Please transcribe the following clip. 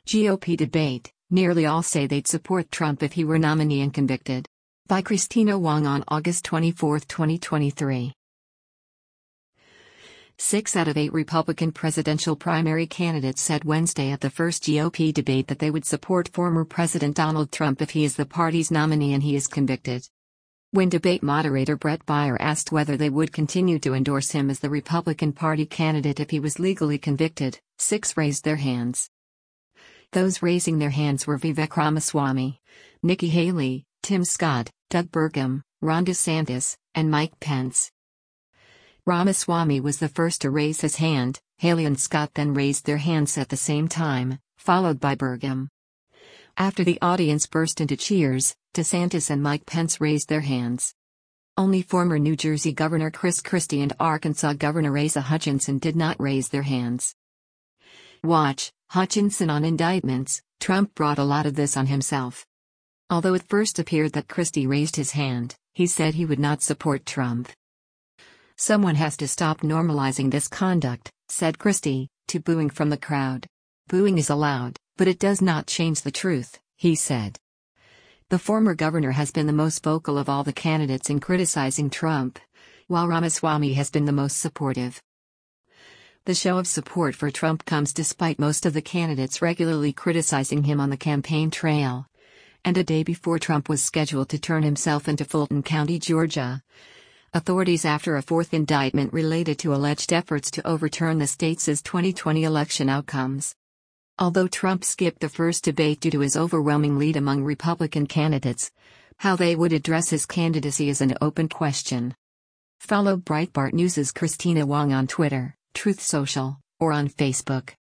GOP debate, nearly all say they'd support Trump if he were nominee and convicted. By Christina Wong on August 24, 2023. 6 out of 8 Republican presidential primary candidates said Wednesday at the first GOP debate that they would support former President Donald Trump if he is the party's nominee and he is convicted. When debate moderator Bret Baier asked whether they would continue to endorse him as the Republican Party candidate if he was legally convicted, 6 raised their hands. Those raising their hands were Vivek Ramaswamy, Nikki Haley, Tim Scott, Doug Burgum, Ron DeSantis, and Mike Pence. Ramaswamy was the first to raise his hand. Haley and Scott then raised their hands at the same time, followed by Burgum. After the audience burst into cheers, DeSantis and Mike Pence raised their hands. Only former New Jersey Governor Chris Christie and Arkansas Governor Asa Hutchinson did not raise their hands. Watch, Hutchinson on indictments. Trump brought a lot of this on himself. Although it first appeared that Christie raised his hand, he said he would not support Trump. Someone has to stop normalizing this conduct, said Christie, to booing from the crowd. Booing is allowed, but it does not change the truth, he said. The former governor has been the most vocal of all the candidates in criticizing Trump, while Ramaswamy has been the most supportive. The show of support for Trump comes despite most of the candidates regularly criticizing him on the campaign trail. And a day before Trump was scheduled to turn himself into Fulton County, Georgia. Authorities after a 4th indictment related to alleged efforts to overturn the state's 2020 election outcomes. Although Trump skipped the first debate due to his overwhelming lead among Republican candidates, how they would address his candidacy is an open question. Follow Breitbart News' Christina Wong on Twitter, Truth Social, or on Facebook.